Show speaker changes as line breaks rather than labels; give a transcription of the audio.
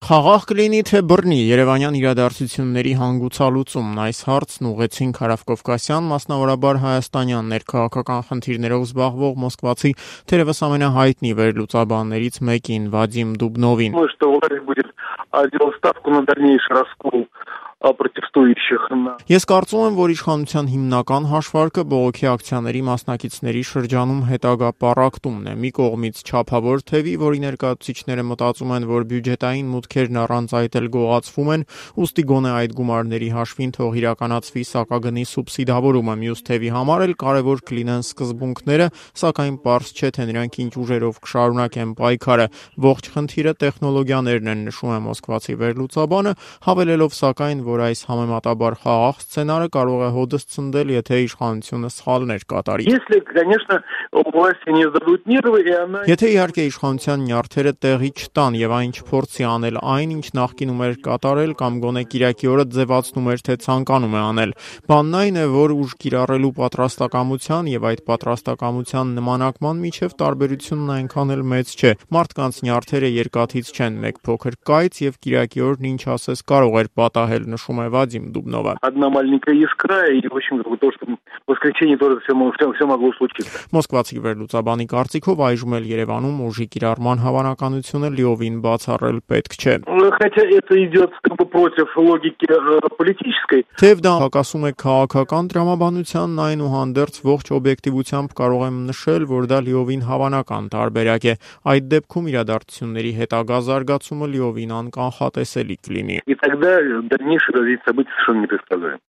Խաղաղ կլինի թե բռնի երևանյան իրադարձությունների հանգուցալուծումն այս հարցն ուղղեցին Հարավկովկասյան, մասնավորաբար հայաստանյան ներքաղաքական խնդիրներով զբաղվող մոսկվացի թերևս ամենահայտնի վերլուծաբաններից մեկին Վադիմ Դուբնովին։
Думаю, что власть будет делать ставку на дальнейший раскол протестующих.
Ես կարծում եմ, որ իշխանության հիմնական հաշվարկը բողոքի ակցիաների մասնակիցների շրջանում հետագա պառակտումն է։ Մի կողմից չափավոր թևի, որի ներկայացուցիչները մտածում են, որ բյուջետային մուտքերն առանց այդ էլ գողացվում են, ուստի գոնե այդ գումարների հաշվին թող իրականացվի սակագնի սուբսիդավորումը։ Մյուս թևի համար էլ կարևոր կլինեն սկզբունքները, սակայն պարզ չէ, թե նրանք ինչ ուժերով կշարունակեն պայքարը։ Ողջ խնդիրը տեխնոլոգիաներն են, նշում է մոսկվացի վերլուծաբանը, հավելելով սակայն, որ այս համեմատաբար խաղաղ սցենարը կարող է հոդս ցնդել, եթե իշխանությունը սխալներ կատարի։ Եթե իհարկե իշխանության նյարդերը տեղի չտան եւ այն չփորձի անել այն, ինչ նախկինում էր կատարել կամ գոնե կիրակի օրը ձևացնում էր, թե ցանկանում է անել։ Բանն այն է, որ ուժ կիրառելու պատրաստակամության եւ այդ պատրաստակամության նմանակման միջև տարբերությունն այնքան էլ մեծ չէ։ Մարդկանց նյարդերը երկաթից չեն, մեկ փոքր կայծ եւ կիրակի օրն ինչ ասես կարող էր պատահել, նշում է Վադիմ Դուբնովը։
Одна маленькая искра, и в общем, то, что в воскресенье тоже все могло случиться.
Մոսկվացի վերլուծաբանի կարծիքով այժմ էլ Երևանում ուժի կիրառման հավանականությունը լիովին բացառել պետք չէ։
Хотя это идет против логики политической.
Թեև դա հակասում է քաղաքական տրամաբանությանն, այնուհանդերձ ողջ օբյեկտիվությամբ կարող եմ նշել, որ դա լիովին հավանական տարբերակ է։ Այդ դեպքում իրադարձությունների հետագա զարգացումը լիովին անկանխատեսելի կլինի։
И тогда дальнейшее развитие событий совершенно непредсказуемо.